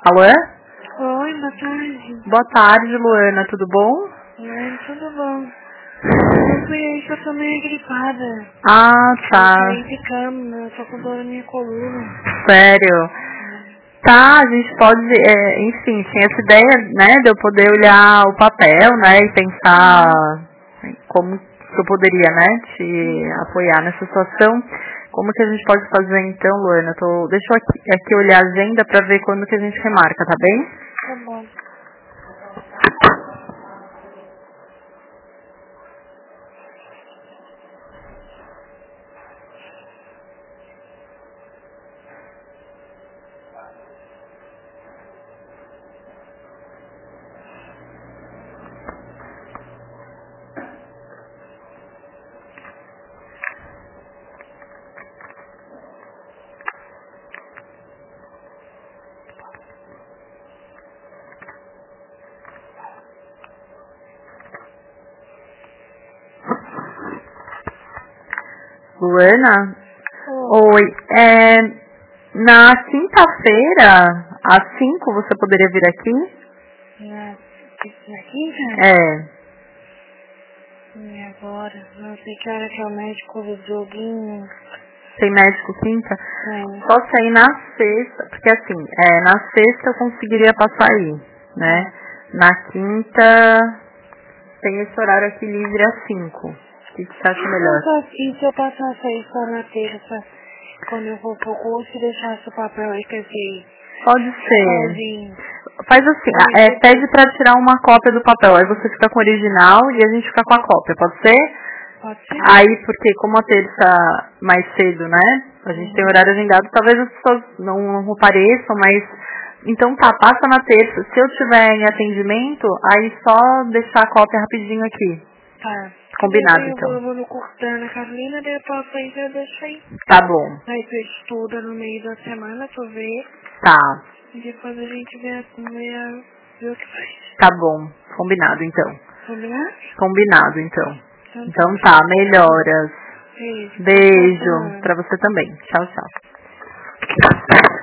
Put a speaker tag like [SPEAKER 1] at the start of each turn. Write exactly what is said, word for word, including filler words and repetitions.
[SPEAKER 1] Alô?
[SPEAKER 2] Oi, boa tarde.
[SPEAKER 1] Boa tarde, Luana, tudo bom?
[SPEAKER 2] Oi, tudo bom. Eu fui aí que eu tô meio gripada.
[SPEAKER 1] Ah, tá.
[SPEAKER 2] Eu caí de cama, eu tô com dor na minha coluna.
[SPEAKER 1] Sério? Tá, a gente pode, é, enfim, tinha essa ideia, né, de eu poder olhar o papel, né, e pensar como que eu poderia, né, te apoiar nessa situação. Como que a gente pode fazer então, Luana? Eu tô, deixa eu aqui, aqui olhar a agenda pra ver quando que a gente remarca, tá bem?
[SPEAKER 2] Tá bom.
[SPEAKER 1] Luana?
[SPEAKER 2] Oh.
[SPEAKER 1] Oi, é, na quinta-feira, às cinco, você poderia vir aqui?
[SPEAKER 2] Na, na quinta?
[SPEAKER 1] É.
[SPEAKER 2] E agora? Não sei que hora que é o médico do joguinho.
[SPEAKER 1] Tem médico quinta?
[SPEAKER 2] É.
[SPEAKER 1] Só se aí na sexta, porque assim, é, na sexta eu conseguiria passar aí, né? Na quinta tem esse horário aqui livre às cinco. O que, que você acha melhor?
[SPEAKER 2] E se eu passasse aí só na terça, quando eu for pro curso e deixasse o papel aí, quer dizer,
[SPEAKER 1] Pode ser.
[SPEAKER 2] sozinho?
[SPEAKER 1] Faz assim, é, pede pra tirar uma cópia do papel, aí você fica com o original e a gente fica com a cópia, pode ser?
[SPEAKER 2] Pode ser?
[SPEAKER 1] Aí, porque como a terça mais cedo, né? A gente
[SPEAKER 2] Uhum.
[SPEAKER 1] tem horário agendado, talvez as pessoas não, não apareçam, mas... Então tá, passa na terça. Se eu tiver em atendimento, aí só deixar a cópia rapidinho aqui.
[SPEAKER 2] Tá.
[SPEAKER 1] Combinado,
[SPEAKER 2] Eu vou,
[SPEAKER 1] então.
[SPEAKER 2] eu vou no cortando a Carolina, daí eu passo aí, eu deixo aí.
[SPEAKER 1] Tá bom.
[SPEAKER 2] Aí tu estuda no meio da semana, tu vê,
[SPEAKER 1] Tá.
[SPEAKER 2] e depois a gente vê, vê, a- vê o que faz.
[SPEAKER 1] Tá bom. Combinado, então.
[SPEAKER 2] Combinado?
[SPEAKER 1] Combinado, então.
[SPEAKER 2] Então,
[SPEAKER 1] Então tá, melhoras.
[SPEAKER 2] beijo.
[SPEAKER 1] Beijo pra você também. Tchau, tchau.